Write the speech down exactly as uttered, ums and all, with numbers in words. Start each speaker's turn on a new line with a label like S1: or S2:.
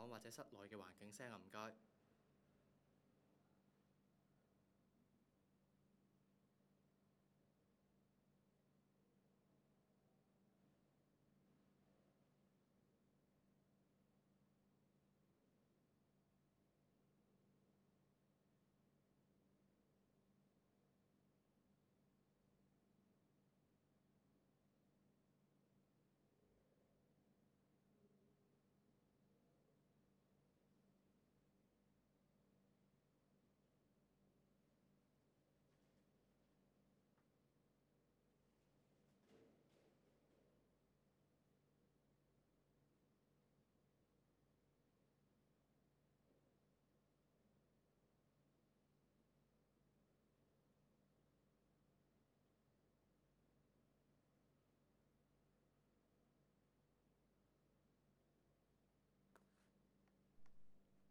S1: 房或者室內嘅環境聲啊？唔該。